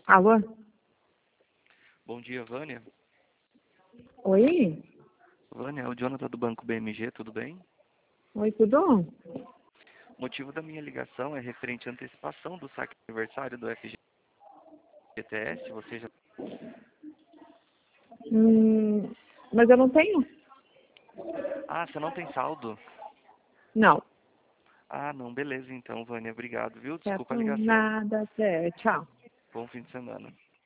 Alô? Bom dia, Vânia. Oi? Vânia, é o Jonathan do Banco BMG, tudo bem? Oi, tudo? O motivo da minha ligação é referente à antecipação do saque de aniversário do FGTS. Você já... Hum, mas eu não tenho? Ah, você não tem saldo? Não. Ah, não, beleza então, Vânia, obrigado, viu? Tá Desculpa a bom, ligação. nada, até. Tchau. Bom fim de semana.